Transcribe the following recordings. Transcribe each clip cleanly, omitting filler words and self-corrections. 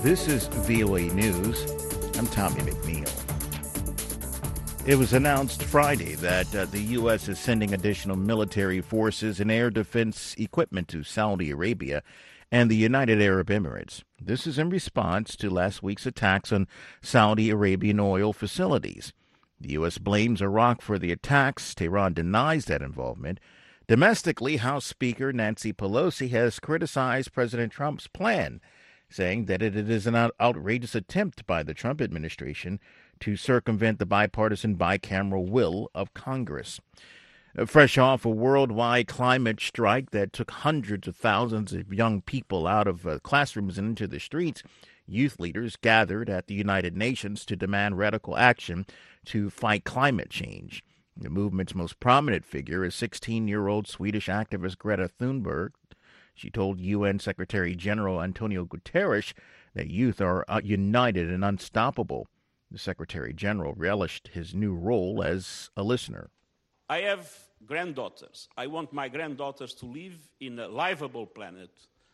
This is VOA News. I'm Tommy McNeil. It was announced Friday that the U.S. is sending additional military forces and air defense equipment to Saudi Arabia and the United Arab Emirates. This is in response to last week's attacks on Saudi Arabian oil facilities. The U.S. blames Iraq for the attacks. Tehran denies that involvement. Domestically, House Speaker Nancy Pelosi has criticized President Trump's plan, saying that it is an outrageous attempt by the Trump administration to circumvent the bipartisan bicameral will of Congress. Fresh off a worldwide climate strike that took hundreds of thousands of young people out of classrooms and into the streets, youth leaders gathered at the United Nations to demand radical action to fight climate change. The movement's most prominent figure is 16-year-old Swedish activist Greta Thunberg. She told UN Secretary General Antonio Guterres that youth are united and unstoppable. The Secretary General relished his new role as a listener. I have granddaughters. I want my granddaughters to live in a livable planet.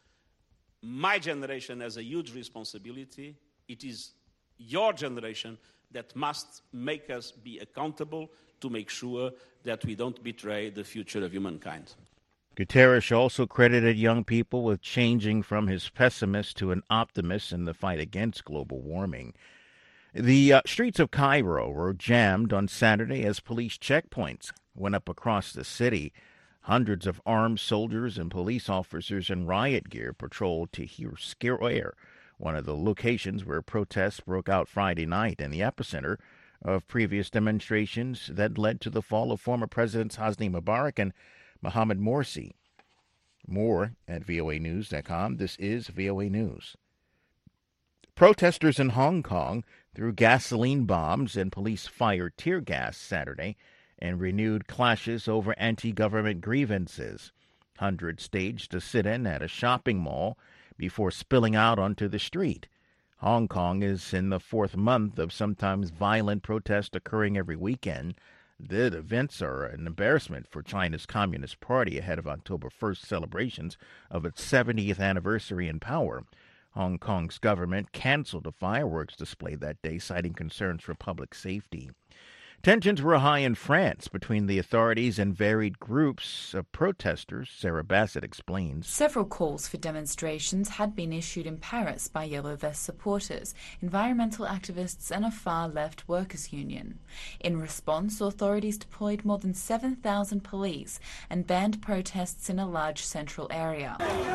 My generation has a huge responsibility. It is your generation that must make us be accountable to make sure that we don't betray the future of humankind. Guterres also credited young people with changing from his pessimist to an optimist in the fight against global warming. The streets of Cairo were jammed on Saturday as police checkpoints went up across the city. Hundreds of armed soldiers and police officers in riot gear patrolled Tahrir Square, one of the locations where protests broke out Friday night in the epicenter of previous demonstrations that led to the fall of former Presidents Hosni Mubarak and Mohamed Morsi. More at voanews.com. This is VOA News. Protesters in Hong Kong threw gasoline bombs and police-fired tear gas Saturday and renewed clashes over anti-government grievances. Hundreds staged a sit-in at a shopping mall before spilling out onto the street. Hong Kong is in the fourth month of sometimes violent protests occurring every weekend. The events are an embarrassment for China's Communist Party ahead of October 1st celebrations of its 70th anniversary in power. Hong Kong's government canceled a fireworks display that day, citing concerns for public safety. Tensions were high in France between the authorities and varied groups of protesters. Sarah Bassett explains. Several calls for demonstrations had been issued in Paris by Yellow Vest supporters, environmental activists and a far-left workers' union. In response, authorities deployed more than 7,000 police and banned protests in a large central area.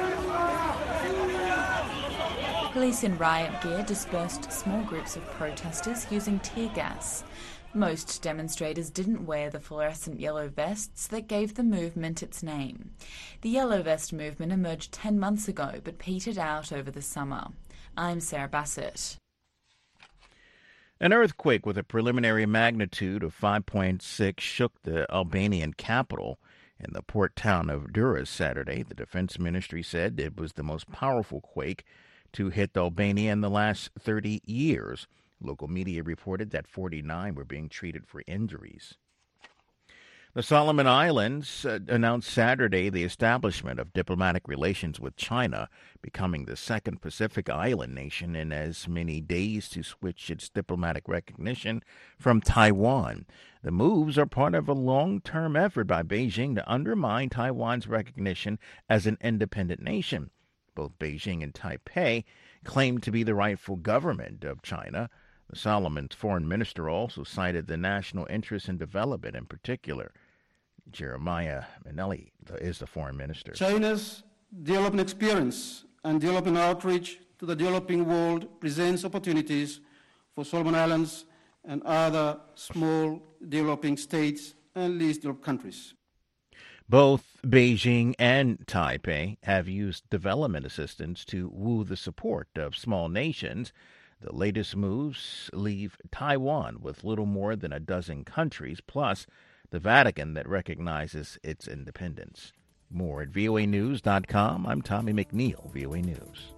Police in riot gear dispersed small groups of protesters using tear gas. Most demonstrators didn't wear the fluorescent yellow vests that gave the movement its name. The Yellow Vest movement emerged 10 months ago but petered out over the summer. I'm Sarah Bassett. An earthquake with a preliminary magnitude of 5.6 shook the Albanian capital in the port town of Durrës Saturday. The defense ministry said it was the most powerful quake to hit Albania in the last 30 years. Local media reported that 49 were being treated for injuries. The Solomon Islands announced Saturday the establishment of diplomatic relations with China, becoming the second Pacific island nation in as many days to switch its diplomatic recognition from Taiwan. The moves are part of a long-term effort by Beijing to undermine Taiwan's recognition as an independent nation. Both Beijing and Taipei claim to be the rightful government of China. The Solomons foreign minister also cited the national interest in development in particular. Jeremiah Manelli is the foreign minister. China's development experience and development outreach to the developing world presents opportunities for Solomon Islands and other small developing states and least developed countries. Both Beijing and Taipei have used development assistance to woo the support of small nations. The latest moves leave Taiwan with little more than a dozen countries, plus the Vatican that recognizes its independence. More at voanews.com. I'm Tommy McNeil, VOA News.